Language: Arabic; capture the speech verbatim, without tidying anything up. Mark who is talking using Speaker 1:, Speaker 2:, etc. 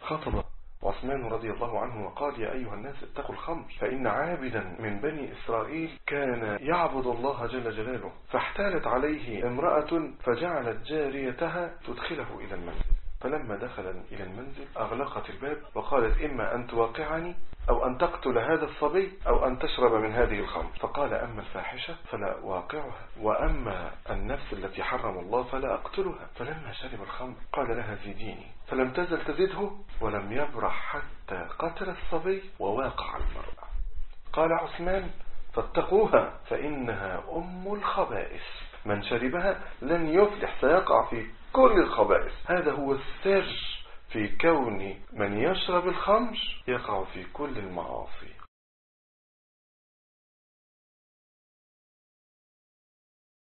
Speaker 1: خطب عثمان رضي الله عنه وقال: يا أيها الناس اتقوا الخمر، فإن عابدا من بني إسرائيل كان يعبد الله جل جلاله، فاحتالت عليه امرأة فجعلت جاريتها تدخله إلى المنزل، فلما دخل إلى المنزل أغلقت الباب وقالت: إما أن توقعني أو أن تقتل هذا الصبي أو أن تشرب من هذه الخمر. فقال: أما الفاحشة فلا واقعها، وأما النفس التي حرم الله فلا أقتلها. فلما شرب الخمر قال لها: زيديني، فلم تزل تزده ولم يبرح حتى قتل الصبي وواقع المرأة. قال عثمان: فاتقوها فإنها أم الخبائث، من شربها لن يفلح، سيقع في كل الخبائث. هذا هو السر في كون من يشرب الخمر يقع في كل المعاصي.